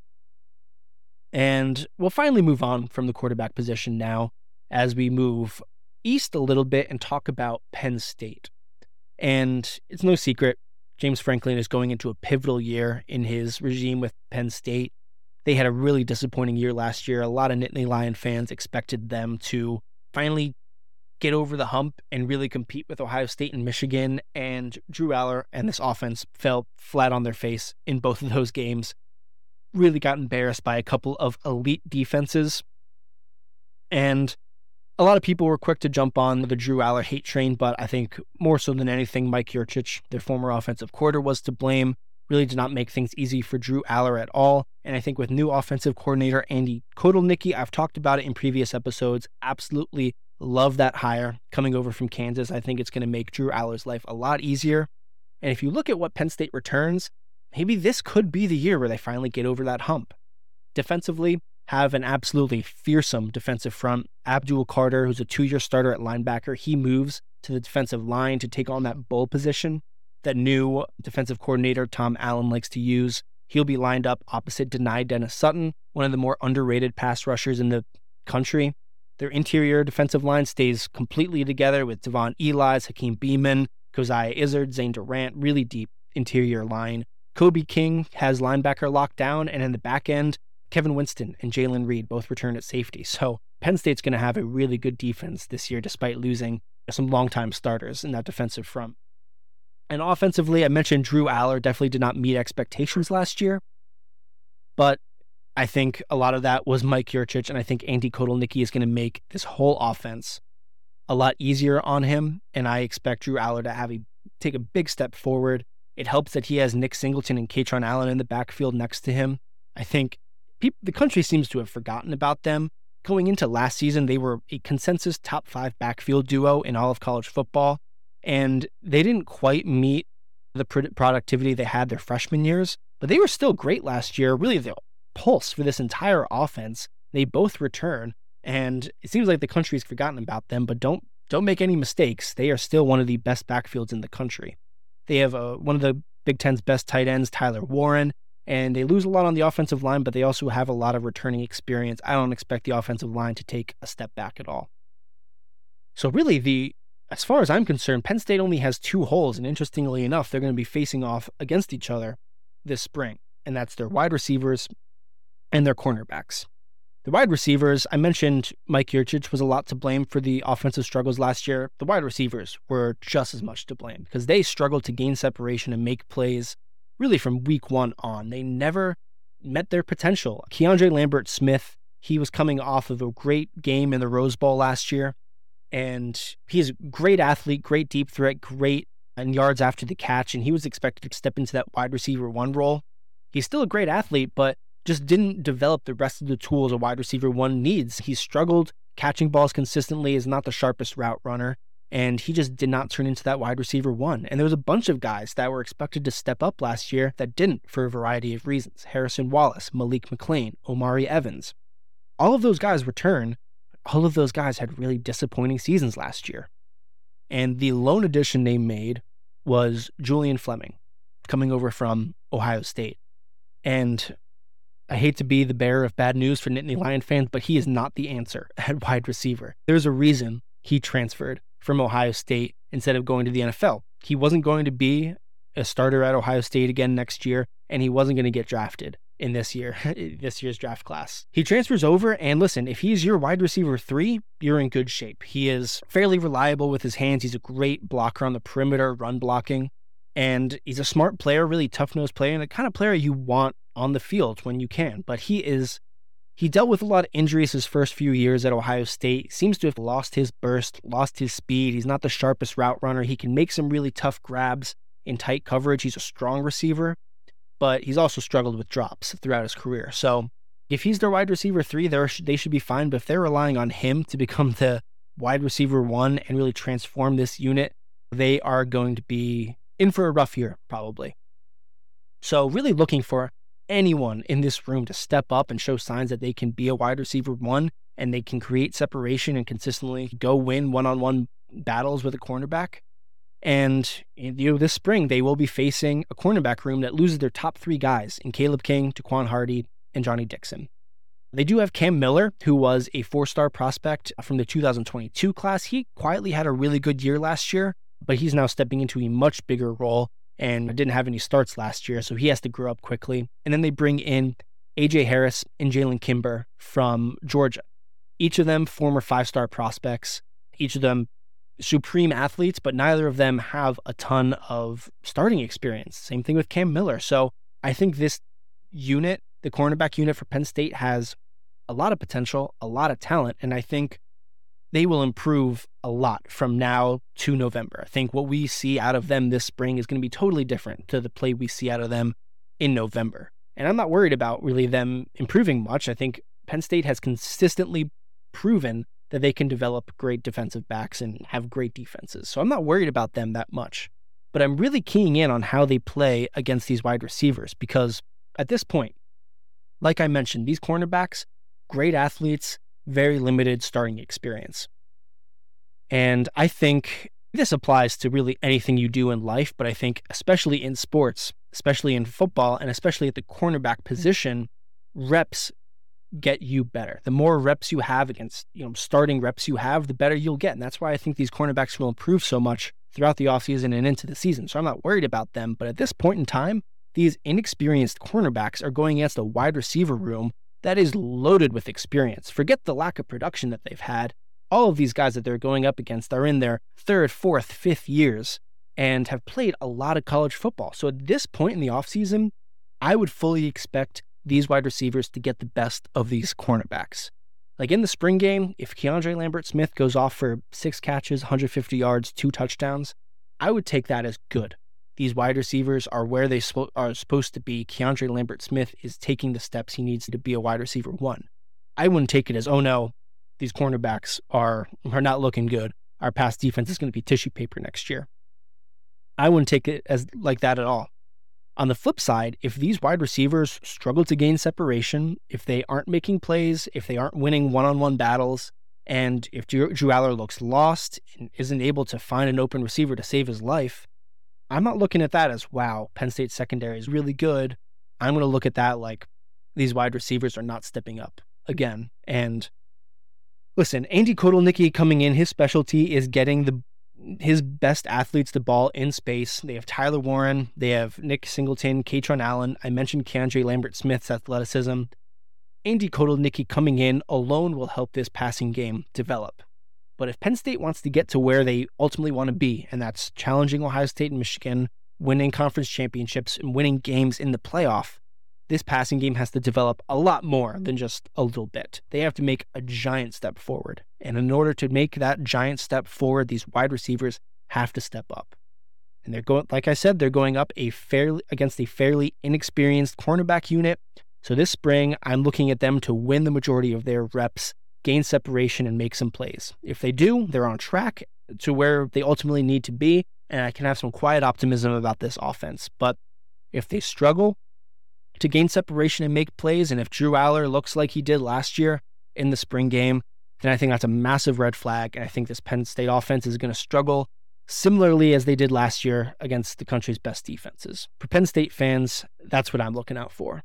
And we'll finally move on from the quarterback position now as we move east a little bit and talk about Penn State. And it's no secret, James Franklin is going into a pivotal year in his regime with Penn State. They had a really disappointing year last year. A lot of Nittany Lion fans expected them to finally get over the hump and really compete with Ohio State and Michigan, and Drew Aller and this offense fell flat on their face in both of those games. Really got embarrassed by a couple of elite defenses, and a lot of people were quick to jump on the Drew Aller hate train, but I think more so than anything, Mike Yurcich, their former offensive coordinator, was to blame. Really did not make things easy for Drew Aller at all. And I think with new offensive coordinator Andy Kotelnicki, I've talked about it in previous episodes, absolutely love that hire coming over from Kansas. I think it's going to make Drew Aller's life a lot easier. And if you look at what Penn State returns, maybe this could be the year where they finally get over that hump. Defensively, have an absolutely fearsome defensive front. Abdul Carter, who's a 2-year starter at linebacker, he moves to the defensive line to take on that bull position that new defensive coordinator Tom Allen likes to use. He'll be lined up opposite Dani Dennis Sutton, one of the more underrated pass rushers in the country. Their interior defensive line stays completely together with Devon Elias, Hakeem Beamon, Keziah Izzard, Zane Durant, really deep interior line. Kobe King has linebacker locked down, and in the back end, Kevin Winston and Jalen Reed both return at safety. So Penn State's going to have a really good defense this year, despite losing some longtime starters in that defensive front. And offensively, I mentioned Drew Aller definitely did not meet expectations last year, but I think a lot of that was Mike Yurcich, and I think Andy Kotelnicki is going to make this whole offense a lot easier on him, and I expect Drew Aller to take a big step forward It helps that he has Nick Singleton and Kaytron Allen in the backfield next to him. I think the country seems to have forgotten about them. Going into last season, they were a consensus top 5 backfield duo in all of college football, and they didn't quite meet the productivity they had their freshman years, but they were still great last year. Really, the pulse for this entire offense. They both return, and it seems like the country's forgotten about them, but don't make any mistakes. They are still one of the best backfields in the country. They have one of the Big Ten's best tight ends, Tyler Warren, and they lose a lot on the offensive line, but they also have a lot of returning experience. I don't expect the offensive line to take a step back at all. So really, as far as I'm concerned, Penn State only has 2 holes, and interestingly enough, they're going to be facing off against each other this spring, and that's their wide receivers and their cornerbacks. The wide receivers, I mentioned Mike Yurcich was a lot to blame for the offensive struggles last year. The wide receivers were just as much to blame because they struggled to gain separation and make plays really from week 1 on. They never met their potential. Keandre Lambert-Smith, he was coming off of a great game in the Rose Bowl last year, and he's a great athlete, great deep threat, great in yards after the catch, and he was expected to step into that wide receiver 1 role. He's still a great athlete, but just didn't develop the rest of the tools a wide receiver 1 needs. He struggled catching balls consistently, is not the sharpest route runner, and he just did not turn into that wide receiver 1. And there was a bunch of guys that were expected to step up last year that didn't for a variety of reasons. Harrison Wallace, Malik McClain, Omari Evans. All of those guys return. All of those guys had really disappointing seasons last year. And the lone addition they made was Julian Fleming, coming over from Ohio State. And I hate to be the bearer of bad news for Nittany Lion fans, but he is not the answer at wide receiver. There's a reason he transferred from Ohio State instead of going to the NFL. He wasn't going to be a starter at Ohio State again next year, and he wasn't going to get drafted in this year's draft class. He transfers over, and listen, if he's your wide receiver 3, you're in good shape. He is fairly reliable with his hands. He's a great blocker on the perimeter, run blocking, and he's a smart player, really tough-nosed player, and the kind of player you want on the field when you can. But he dealt with a lot of injuries his first few years at Ohio State. Seems to have lost his burst, lost his speed. He's not the sharpest route runner. He can make some really tough grabs in tight coverage. He's a strong receiver, but he's also struggled with drops throughout his career. So if he's their wide receiver 3, they should be fine. But if they're relying on him to become the wide receiver 1 and really transform this unit, they are going to be in for a rough year, probably. So really looking for anyone in this room to step up and show signs that they can be a wide receiver 1 and they can create separation and consistently go win one-on-one battles with a cornerback. And this spring, they will be facing a cornerback room that loses their top 3 guys in Caleb King, Daquan Hardy, and Johnny Dixon. They do have Cam Miller, who was a 4-star prospect from the 2022 class. He quietly had a really good year last year, but he's now stepping into a much bigger role and didn't have any starts last year, so he has to grow up quickly. And then they bring in A.J. Harris and Jalen Kimber from Georgia. Each of them former 5-star prospects, each of them supreme athletes, but neither of them have a ton of starting experience. Same thing with Cam Miller. So I think this unit, the cornerback unit for Penn State, has a lot of potential, a lot of talent, and I think they will improve a lot from now to November. I think what we see out of them this spring is going to be totally different to the play we see out of them in November. And I'm not worried about really them improving much. I think Penn State has consistently proven that they can develop great defensive backs and have great defenses. So I'm not worried about them that much. But I'm really keying in on how they play against these wide receivers because at this point, like I mentioned, these cornerbacks, great athletes, very limited starting experience. And I think this applies to really anything you do in life, but I think especially in sports, especially in football, and especially at the cornerback position, reps get you better. The more reps you have against, starting reps you have, the better you'll get. And that's why I think these cornerbacks will improve so much throughout the offseason and into the season. So I'm not worried about them. But at this point in time, these inexperienced cornerbacks are going against a wide receiver room that is loaded with experience. Forget the lack of production that they've had. All of these guys that they're going up against are in their 3rd, 4th, 5th years and have played a lot of college football. So at this point in the offseason, I would fully expect these wide receivers to get the best of these cornerbacks. Like in the spring game, if Keandre Lambert-Smith goes off for 6 catches, 150 yards, 2 touchdowns, I would take that as good. these wide receivers are where they are supposed to be. Keandre Lambert-Smith is taking the steps he needs to be a wide receiver one. I wouldn't take it as, oh no, these cornerbacks are not looking good. Our pass defense is going to be tissue paper next year. I wouldn't take it as like that at all. On the flip side, if these wide receivers struggle to gain separation, if they aren't making plays, if they aren't winning one-on-one battles, and if Drew Allar looks lost and isn't able to find an open receiver to save his life, I'm not looking at that as, wow, Penn State's secondary is really good. I'm going to look at that like these wide receivers are not stepping up again. And listen, Andy Kotelnicki coming in, his specialty is getting his best athletes the ball in space. They have Tyler Warren, they have Nick Singleton, Katron Allen. I mentioned Keandre Lambert-Smith's athleticism. Andy Kotelnicki coming in alone will help this passing game develop. But if Penn State wants to get to where they ultimately want to be, and that's challenging Ohio State and Michigan, winning conference championships, and winning games in the playoff, this passing game has to develop a lot more than just a little bit. They have to make a giant step forward. And in order to make that giant step forward, these wide receivers have to step up. And they're going, like I said, they're going up against a fairly inexperienced cornerback unit. So this spring, I'm looking at them to win the majority of their reps, gain separation, and make some plays. If they do, they're on track to where they ultimately need to be, and I can have some quiet optimism about this offense. But if they struggle to gain separation and make plays, and if Drew Allar looks like he did last year in the spring game, then I think that's a massive red flag, and I think this Penn State offense is going to struggle similarly as they did last year against the country's best defenses. For Penn State fans, that's what I'm looking out for.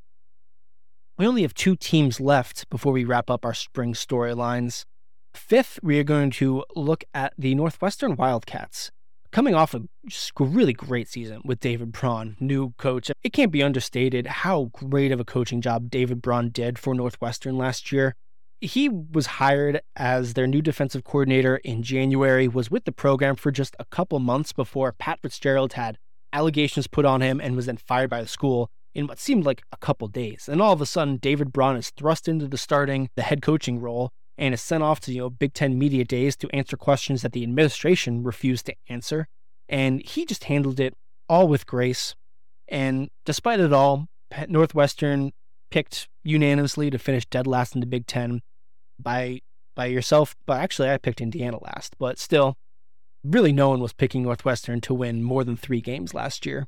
We only have 2 teams left before we wrap up our spring storylines. Fifth, we are going to look at the Northwestern Wildcats. Coming off a really great season with David Braun, new coach. It can't be understated how great of a coaching job David Braun did for Northwestern last year. He was hired as their new defensive coordinator in January, was with the program for just a couple months before Pat Fitzgerald had allegations put on him and was then fired by the school in what seemed like a couple days. And all of a sudden, David Braun is thrust into the head coaching role and is sent off to, Big Ten media days to answer questions that the administration refused to answer. And he just handled it all with grace. And despite it all, Northwestern picked unanimously to finish dead last in the Big Ten by yourself. But actually, I picked Indiana last. But still, really no one was picking Northwestern to win more than 3 games last year.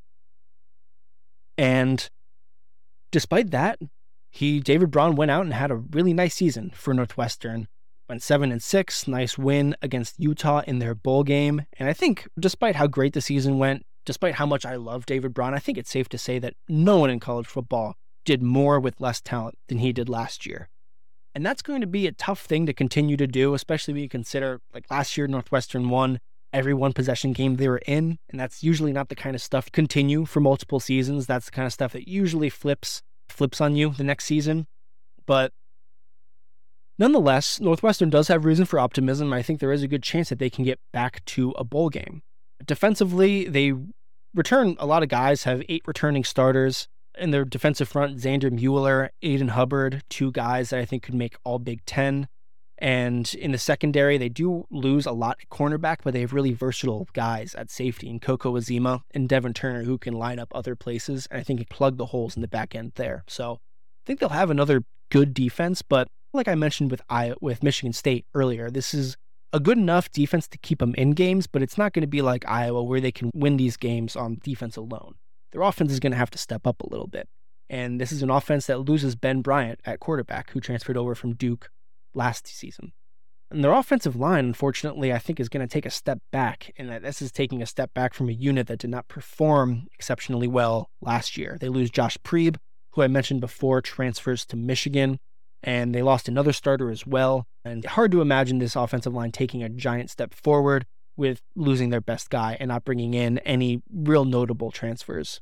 And despite that, David Braun went out and had a really nice season for Northwestern. Went 7-6, nice win against Utah in their bowl game. And I think despite how great the season went, despite how much I love David Braun, I think it's safe to say that no one in college football did more with less talent than he did last year. And that's going to be a tough thing to continue to do, especially when you consider, like last year, Northwestern won every one possession game they were in. And that's usually not the kind of stuff to continue for multiple seasons. That's the kind of stuff that usually flips on you the next season. But nonetheless, Northwestern does have reason for optimism. I think there is a good chance that they can get back to a bowl game. Defensively, they return a lot of guys, have 8 returning starters. In their defensive front, Xander Mueller, Aiden Hubbard, 2 guys that I think could make all Big Ten. And in the secondary, they do lose a lot at cornerback, but they have really versatile guys at safety in Coco Azima and Devin Turner who can line up other places, and I think plug the holes in the back end there. So I think they'll have another good defense, but like I mentioned with Michigan State earlier, this is a good enough defense to keep them in games, but it's not going to be like Iowa where they can win these games on defense alone. Their offense is going to have to step up a little bit. And this is an offense that loses Ben Bryant at quarterback, who transferred over from Duke last season. And their offensive line, unfortunately, I think is going to take a step back, and that this is taking a step back from a unit that did not perform exceptionally well last year. They lose Josh Preeb, who I mentioned before, transfers to Michigan, and they lost another starter as well. And hard to imagine this offensive line taking a giant step forward with losing their best guy and not bringing in any real notable transfers.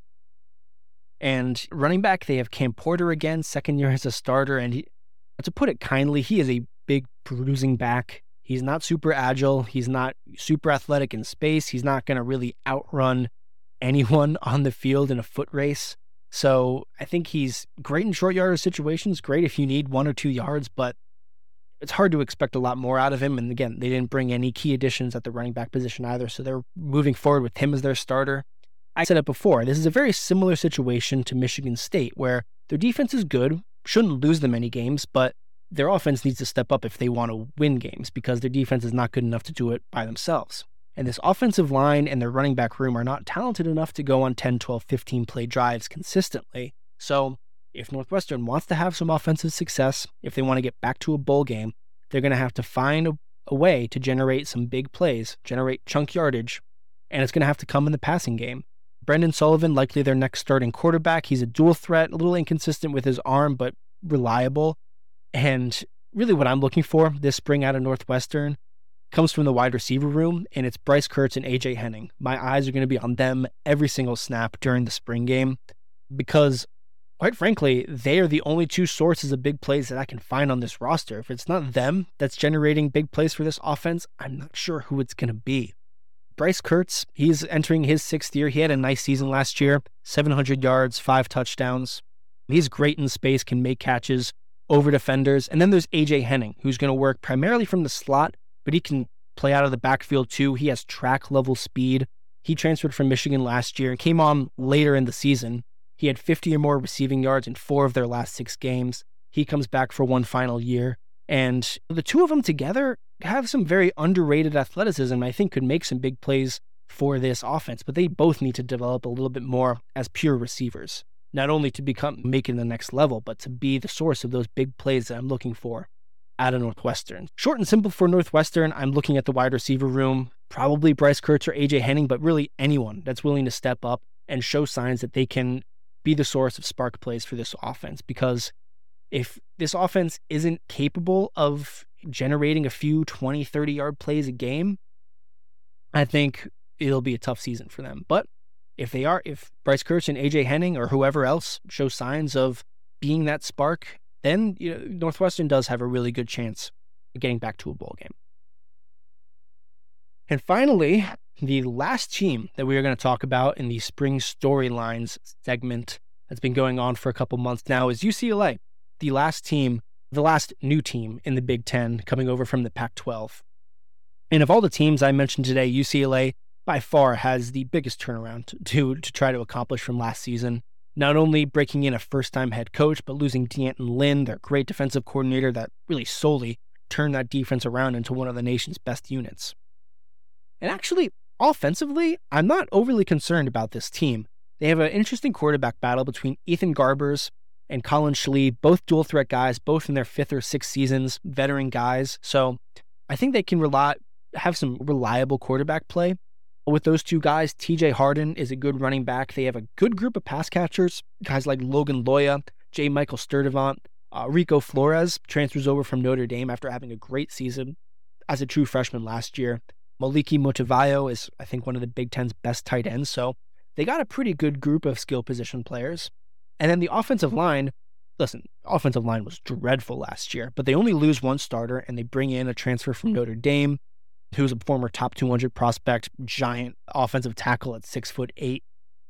And running back, they have Cam Porter again, second year as a starter, and to put it kindly, he is a big bruising back. He's not super agile. He's not super athletic in space. He's not going to really outrun anyone on the field in a foot race. So I think he's great in short yardage situations, great if you need 1 or 2 yards, but it's hard to expect a lot more out of him. And again, they didn't bring any key additions at the running back position either, so they're moving forward with him as their starter. I said it before, this is a very similar situation to Michigan State, where their defense is good, shouldn't lose them any games, but their offense needs to step up if they want to win games because their defense is not good enough to do it by themselves. And this offensive line and their running back room are not talented enough to go on 10, 12, 15 play drives consistently. So if Northwestern wants to have some offensive success, if they want to get back to a bowl game, they're going to have to find a way to generate some big plays, generate chunk yardage, and it's going to have to come in the passing game. Brendan Sullivan, likely their next starting quarterback. He's a dual threat, a little inconsistent with his arm, but reliable. And really what I'm looking for this spring out of Northwestern comes from the wide receiver room, and it's Bryce Kurtz and AJ Henning. My eyes are going to be on them every single snap during the spring game because, quite frankly, they are the only two sources of big plays that I can find on this roster. If it's not them that's generating big plays for this offense, I'm not sure who it's going to be. Bryce Kurtz, he's entering his 6th year. He had a nice season last year, 700 yards, 5 touchdowns. He's great in space, can make catches over defenders. And then there's AJ Henning, who's going to work primarily from the slot, but he can play out of the backfield too. He has track level speed. He transferred from Michigan last year and came on later in the season. He had 50 or more receiving yards in 4 of their last 6 games. He comes back for one final year. And the two of them together have some very underrated athleticism I think could make some big plays for this offense, but they both need to develop a little bit more as pure receivers, not only to make it the next level, but to be the source of those big plays that I'm looking for out of Northwestern. Short and simple for Northwestern, I'm looking at the wide receiver room, probably Bryce Kurtz or AJ Henning, but really anyone that's willing to step up and show signs that they can be the source of spark plays for this offense, because if this offense isn't capable of generating a few 20, 30-yard plays a game, I think it'll be a tough season for them. But if Bryce Kurtz and AJ Henning or whoever else show signs of being that spark, then Northwestern does have a really good chance of getting back to a bowl game. And finally, the last team that we are going to talk about in the spring storylines segment that's been going on for a couple months now is UCLA, the last new team in the Big Ten coming over from the Pac-12. And of all the teams I mentioned today, UCLA by far has the biggest turnaround to try to accomplish from last season. Not only breaking in a first-time head coach, but losing D'Anton Lynn, their great defensive coordinator that really solely turned that defense around into one of the nation's best units. And actually, offensively, I'm not overly concerned about this team. They have an interesting quarterback battle between Ethan Garbers and Colin Schlee, both dual-threat guys, both in their 5th or 6th seasons, veteran guys. So I think they can have some reliable quarterback play. With those two guys, TJ Harden is a good running back. They have a good group of pass catchers, guys like Logan Loya, J. Michael Sturdivant, Rico Flores transfers over from Notre Dame after having a great season as a true freshman last year. Maliki Motivayo is, I think, one of the Big Ten's best tight ends. So they got a pretty good group of skill position players. And then the offensive line, offensive line was dreadful last year, but they only lose one starter and they bring in a transfer from Notre Dame, who's a former top 200 prospect, giant offensive tackle at 6'8".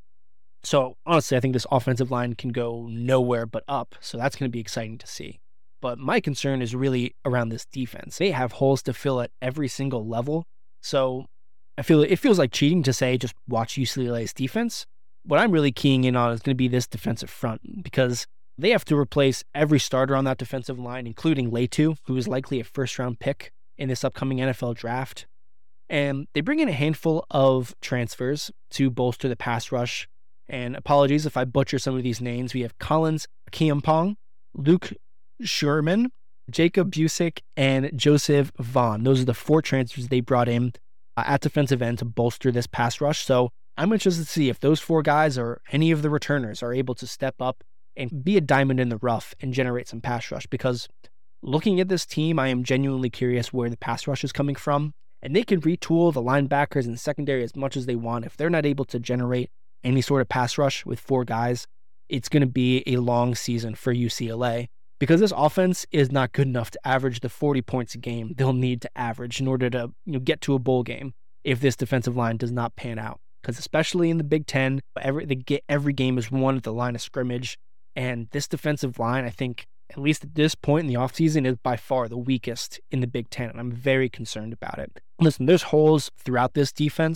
So honestly, I think this offensive line can go nowhere but up. So that's going to be exciting to see. But my concern is really around this defense. They have holes to fill at every single level. So it feels like cheating to say just watch UCLA's defense. What I'm really keying in on is going to be this defensive front, because they have to replace every starter on that defensive line, including Latu, who is likely a first-round pick in this upcoming NFL draft. And they bring in a handful of transfers to bolster the pass rush. And apologies if I butcher some of these names. We have Collins Kiampong, Luke Sherman, Jacob Busick, and Joseph Vaughn. Those are the 4 transfers they brought in at defensive end to bolster this pass rush. So I'm interested to see if those 4 guys or any of the returners are able to step up and be a diamond in the rough and generate some pass rush, because looking at this team, I am genuinely curious where the pass rush is coming from, and they can retool the linebackers and secondary as much as they want. If they're not able to generate any sort of pass rush with 4 guys, it's going to be a long season for UCLA, because this offense is not good enough to average the 40 points a game they'll need to average in order to get to a bowl game if this defensive line does not pan out. Because especially in the Big Ten, every game is won at the line of scrimmage, and this defensive line, I think, at least at this point in the offseason, is by far the weakest in the Big Ten, and I'm very concerned about it. Listen, there's holes throughout this defense,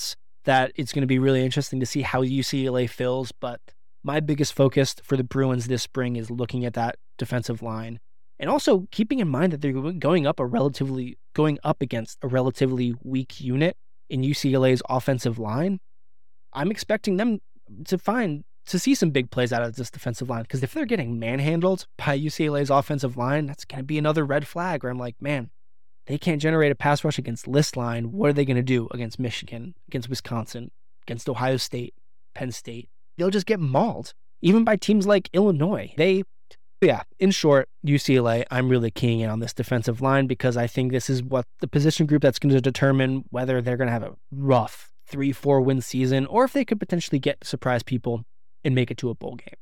that it's going to be really interesting to see how UCLA fills, but my biggest focus for the Bruins this spring is looking at that defensive line and also keeping in mind that they're going up against a relatively weak unit in UCLA's offensive line. I'm expecting them to see some big plays out of this defensive line, because if they're getting manhandled by UCLA's offensive line, that's going to be another red flag where I'm like, man, they can't generate a pass rush against this line. What are they going to do against Michigan, against Wisconsin, against Ohio State, Penn State? They'll just get mauled, even by teams like Illinois. In short, UCLA, I'm really keying in on this defensive line because I think this is what the position group that's going to determine whether they're going to have a rough 3-4 win season or if they could potentially surprise people and make it to a bowl game.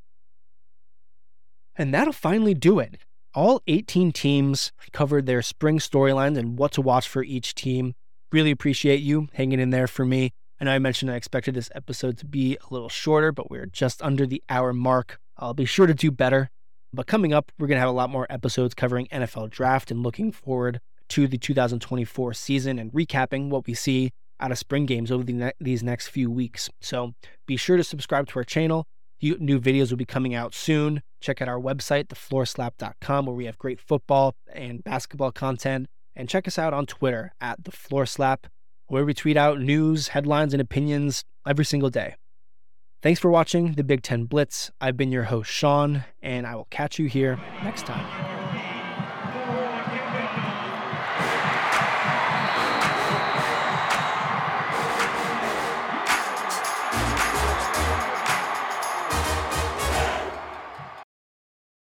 And that'll finally do it. All 18 teams covered their spring storylines and what to watch for each team. Really appreciate you hanging in there for me. I know I mentioned I expected this episode to be a little shorter, but we're just under the hour mark. I'll be sure to do better. But coming up, we're going to have a lot more episodes covering NFL draft and looking forward to the 2024 season and recapping what we see out of spring games over these next few weeks. So be sure to subscribe to our channel. New videos will be coming out soon. Check out our website, thefloorslap.com, where we have great football and basketball content. And check us out on Twitter at thefloorslap, where we tweet out news, headlines, and opinions every single day. Thanks for watching the Big Ten Blitz. I've been your host, Sean, and I will catch you here next time.